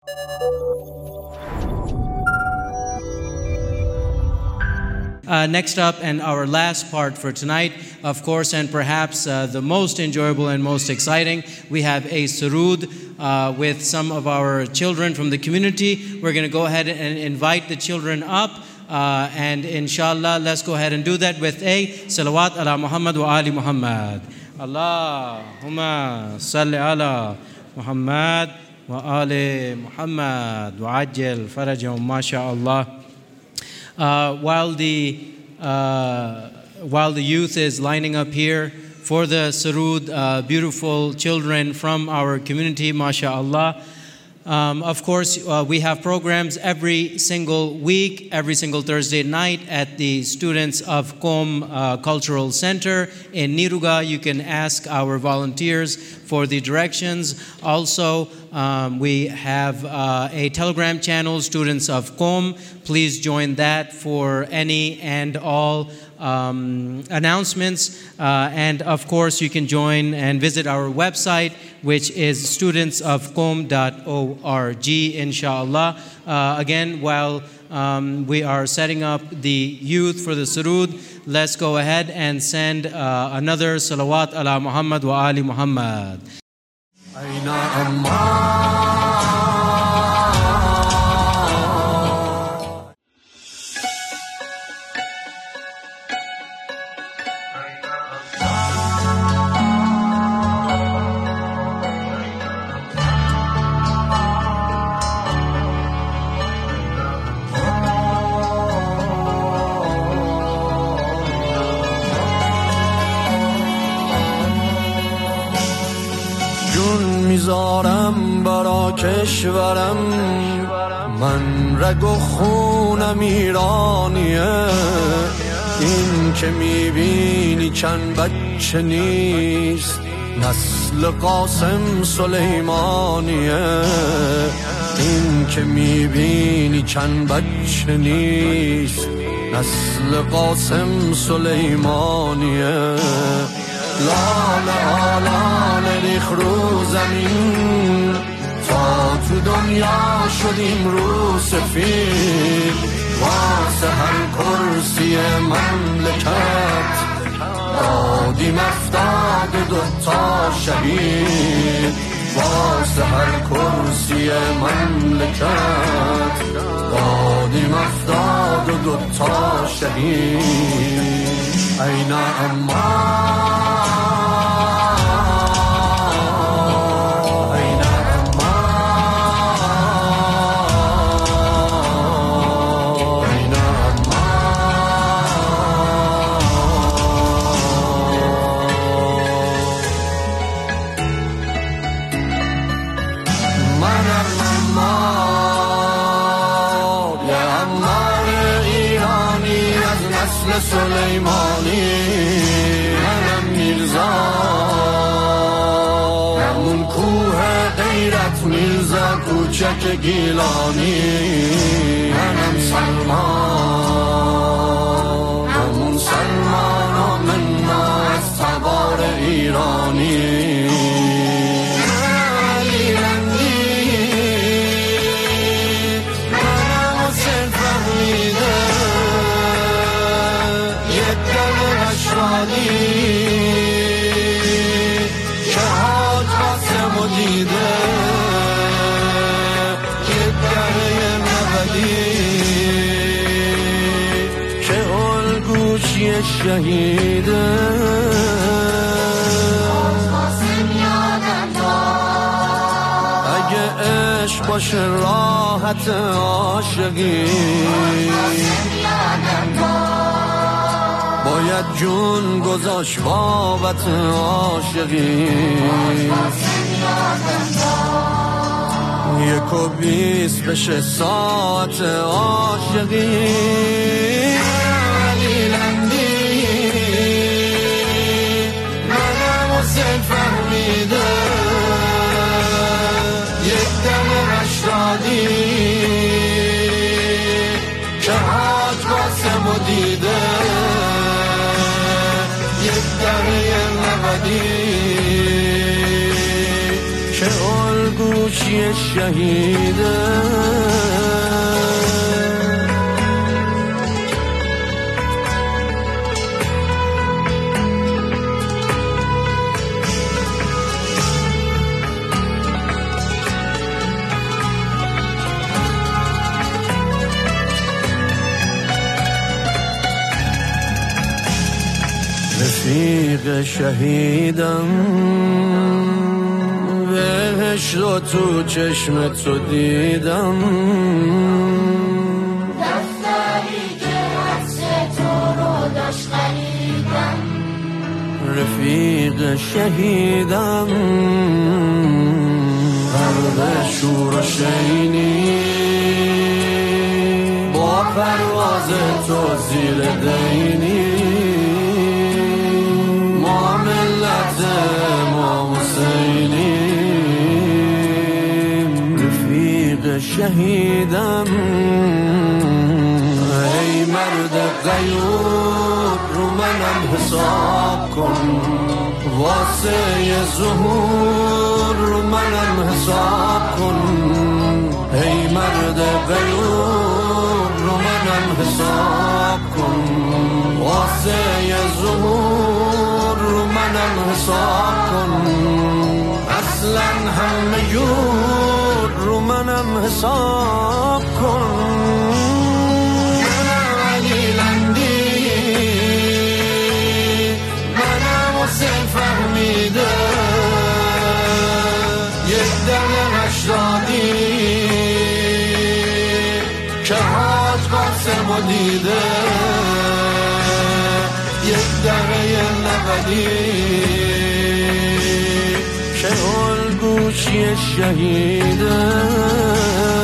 Next up, and our last part for tonight, of course, and perhaps the most enjoyable and most exciting, we have a Surood with some of our children from the community. We're going to go ahead and invite the children up, and inshallah, let's go ahead and do that with a Salawat ala Muhammad wa Ali Muhammad. Allahumma salli ala Muhammad wa Ali Muhammad wa ajil farajahum ma sha Allah. While the youth is lining up here for the Surood, beautiful children from our community, mashallah. Of course, we have programs every single week, every single Thursday night at the students of Qom Cultural Center in Niruga. You can ask our volunteers for the directions. Also, we have a Telegram channel, Students of Qom. Please join that for any and all announcements. And of course, you can join and visit our website, which is studentsofqom.org, inshallah. Again, while we are setting up the youth for the Surood, let's go ahead and send another Salawat ala Muhammad wa Ali Muhammad. میذارم برا کشورم، من رگ و خونم ایرانیه. این که میبینی چند بچه نیست، نسل قاسم سلیمانیه. این که میبینی چند بچه نیست، نسل قاسم سلیمانیه. لاله آلاله ریخ رو زمین، تا تو دنیا شدیم رو سفید. واسه هر کرسی مملکت دادیم 72 شهید. واسه هر کرسی مملکت دادیم 72 شهید. این اما سلیمانی، منم میرزا، همون کوه غیرت میرزا کوچک گیلانی. منم سلمان، همون سلمان و منا از تبار ایرانی. که حاج قاسم و دیده یه دره مبدی، که الگوشی شهیده. قاسم یادم داد، اگه عشق باشه راحت عاشقی. قاسم یادم داد، باید جون گذاشت بابت عاشقی. 1:20 بشه ساعت عاشقی. علی لندی منم حسین فهمیده، یک دم رشدادی که حاج قاسم و دیده. که الگوش گوشی شهیده رفیق شهیدم بهش رو تو چشم تو دیدم دفتری که عکس تو رو داشت خریدم رفیق شهیدم غرق شور و شینی با پرواز تو زیر دینی ما ملت ما حسینی رفیق شهیدم ای مرد غیور رو منم حساب کن واسه ظهور رو منم حساب کن ای مرد غیور رو منم حساب کن واسه ظهور رو منم حساب کن اصلا همه جور رو منم حساب کن منم علی لندی منم حسین فهمیده یک دل مشدادی که حاج قاسم و دیده یک دقیقه نبدی که الگوشی شهیده